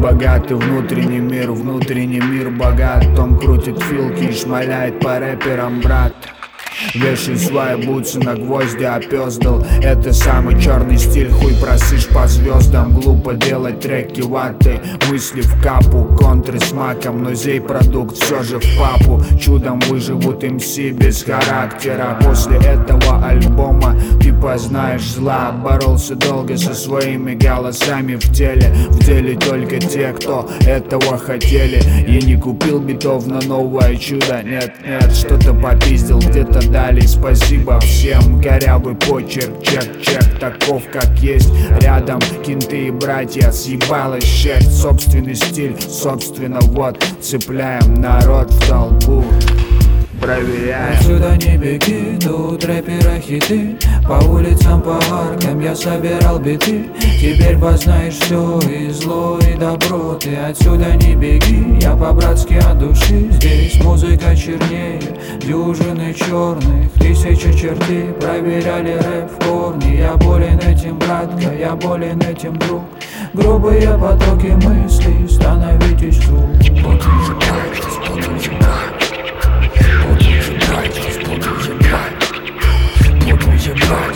богатый внутренний мир богат. Том крутит филки и шмаляет по рэперам, брат. Вешай свои бутсы на гвозди, опёздал. Это самый черный стиль, хуй просышь по звездам. Глупо делать треки ватой, мысли в капу, контры с маком, но сей продукт все же в папу. Чудом выживут МС без характера. После этого альбома ты познаешь зла. Боролся долго со своими голосами в деле только те, кто этого хотели. Я не купил битов на новое чудо, нет, что-то попиздил, где-то дали. Спасибо всем, корявый почерк, чек, таков как есть. Рядом кенты и братья, съебалась щек. Собственный стиль, собственно, вот цепляем народ в толпу, проверяем. Отсюда не беги, тут рэпера хиты. По улицам, по аркам я собирал биты. Теперь познаешь все, и зло, и добро. Ты отсюда не беги, я по-братски от души. Здесь музыка чернее дюжины черных. Тысячи чертей проверяли рэп в корне. Я болен этим, братка, я болен этим, друг. Грубые потоки мыслей, становитесь круг. Buduję brak